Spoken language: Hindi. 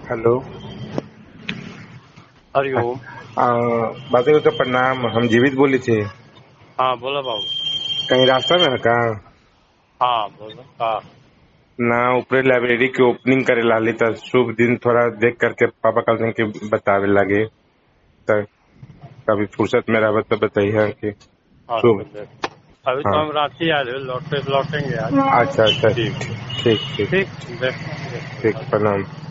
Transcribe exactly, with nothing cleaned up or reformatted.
हेलो। हरिओम। बाबू का प्रणाम। हम जीवित बोली थे। हाँ बोला बाबू। कहीं रास्ता में है का? हाँ बोलो का। ना ऊपर लाइब्रेरी की ओपनिंग करे लाली था। शुभ दिन थोड़ा देख करके पापा कल के बतावे लगे तो कभी फुर्सत में रहा तो बताइए कि हाँ शुभ। अभी तो हाँ हम रांची आए थे, लौटे लौटेंगे आज। अच्छा अच्छा ठीक ठीक ठीक ठीक देख ठीक प्रणाम।